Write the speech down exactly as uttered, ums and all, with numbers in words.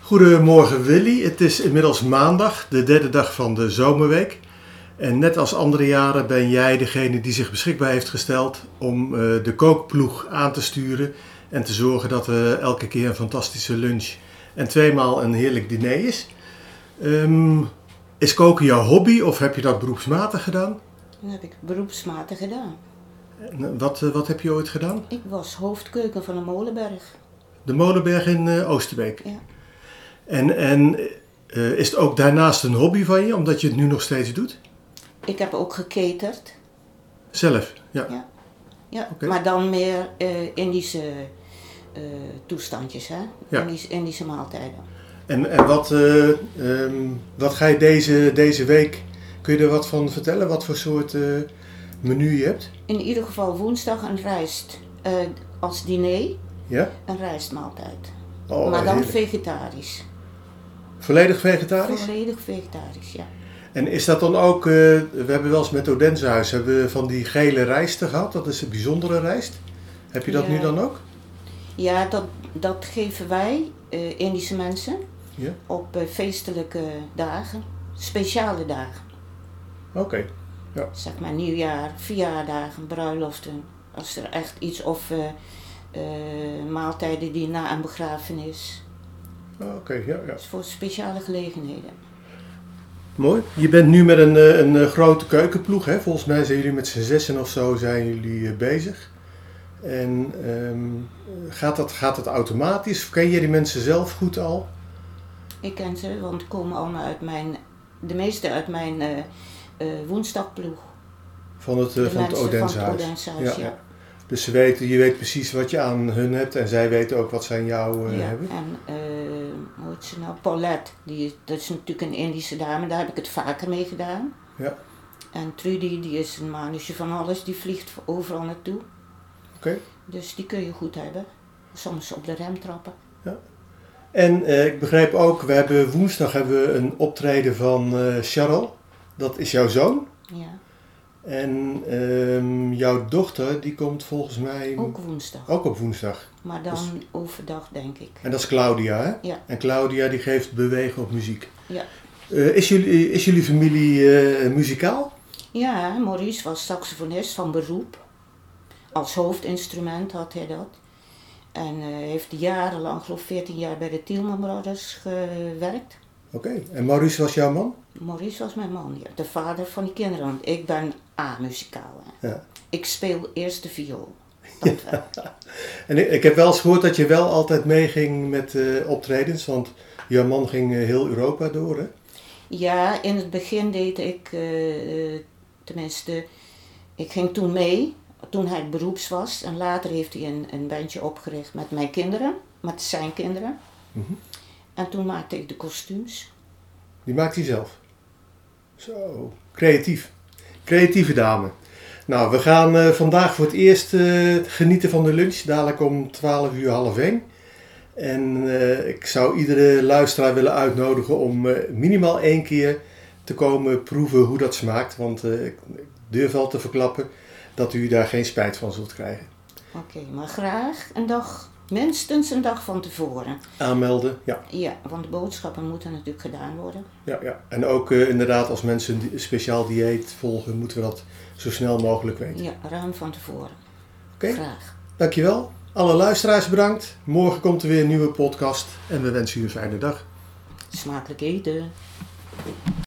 Goedemorgen Willy, het is inmiddels maandag, de derde dag van de zomerweek. En net als andere jaren ben jij degene die zich beschikbaar heeft gesteld om uh, de kookploeg aan te sturen en te zorgen dat er elke keer een fantastische lunch en tweemaal een heerlijk diner is. Um, is koken jouw hobby of heb je dat beroepsmatig gedaan? Dat heb ik beroepsmatig gedaan. En wat, uh, wat heb je ooit gedaan? Ik was hoofdkeuken van de Molenberg. De Molenberg in uh, Oosterbeek? Ja. En, en uh, is het ook daarnaast een hobby van je, omdat je het nu nog steeds doet? Ik heb ook geketerd. Zelf? Ja. Ja, ja. Okay. Maar dan meer uh, Indische uh, toestandjes, hè? Ja. Indische, Indische maaltijden. En, en wat, uh, um, wat ga je deze, deze week, kun je er wat van vertellen? Wat voor soort uh, menu je hebt? In ieder geval woensdag een rijst uh, als diner. Ja? Een rijstmaaltijd. Oh, maar dan heerlijk. vegetarisch. Volledig vegetarisch? Volledig vegetarisch, ja. En is dat dan ook, uh, we hebben wel eens met Odensehuis hebben we van die gele rijsten gehad, dat is een bijzondere rijst. Heb je dat ja. nu dan ook? Ja, dat, dat geven wij, uh, Indische mensen, ja? op uh, feestelijke dagen, speciale dagen. Oké. Okay. Ja. Zeg maar nieuwjaar, verjaardagen, bruiloften, als er echt iets of uh, uh, maaltijden die na een begrafenis. Oké, okay, ja, ja. Dus voor speciale gelegenheden. Mooi. Je bent nu met een, een, een grote keukenploeg, hè? Volgens mij zijn jullie met z'n zessen of zo zijn jullie uh, bezig. En um, gaat, dat, gaat dat automatisch? Ken je die mensen zelf goed al? Ik ken ze, want die komen allemaal uit mijn, de meeste uit mijn uh, uh, woensdagploeg. Van het, uh, van het Odensehuis. Ja, ja, ja. ja. Dus ze weten, je weet precies wat je aan hun hebt en zij weten ook wat ze aan jou uh, ja, hebben. En uh, hoe heet ze nou? Paulette, die, dat is natuurlijk een Indische dame, daar heb ik het vaker mee gedaan. Ja. En Trudy, die is een manusje van alles, die vliegt overal naartoe. Oké. Okay. Dus die kun je goed hebben. Soms op de rem trappen. Ja. En uh, ik begrijp ook, we hebben woensdag hebben we een optreden van uh, Charles. Dat is jouw zoon. Ja. En um, jouw dochter, die komt volgens mij... Ook woensdag. Ook op woensdag. Maar dan dus... overdag, denk ik. En dat is Claudia, hè? Ja. En Claudia die geeft bewegen op muziek. Ja. Uh, is, jullie, is jullie familie uh, muzikaal? Ja, Maurice was saxofonist van beroep. Als hoofdinstrument had hij dat. En uh, heeft jarenlang, geloof ik veertien jaar bij de Tielman Brothers gewerkt. Oké, okay. En Maurice was jouw man? Maurice was mijn man, ja. De vader van die kinderen. Want ik ben A-muzikaal. Ja. Ik speel eerst de viool. Dat wel. En ik, ik heb wel eens gehoord dat je wel altijd meeging met uh, optredens. Want jouw man ging uh, heel Europa door, hè? Ja, in het begin deed ik, uh, uh, tenminste, ik ging toen mee. Toen hij beroeps was. En later heeft hij een, een bandje opgericht met mijn kinderen. Met zijn kinderen. Mm-hmm. En toen maakte ik de kostuums. Die maakt hij zelf? Zo, creatief. Creatieve dame. Nou, we gaan uh, vandaag voor het eerst uh, genieten van de lunch. Dadelijk om twaalf uur, half één. En uh, ik zou iedere luisteraar willen uitnodigen om uh, minimaal één keer te komen proeven hoe dat smaakt. Want uh, ik durf al te verklappen dat u daar geen spijt van zult krijgen. Oké, okay, maar graag een dag, minstens een dag van tevoren. Aanmelden, ja. Ja, want de boodschappen moeten natuurlijk gedaan worden. Ja, ja. En ook uh, inderdaad als mensen een speciaal dieet volgen, moeten we dat zo snel mogelijk weten. Ja, ruim van tevoren. Oké. Okay. Graag. Dankjewel. Alle luisteraars bedankt. Morgen komt er weer een nieuwe podcast en we wensen u een fijne dag. Smakelijk eten.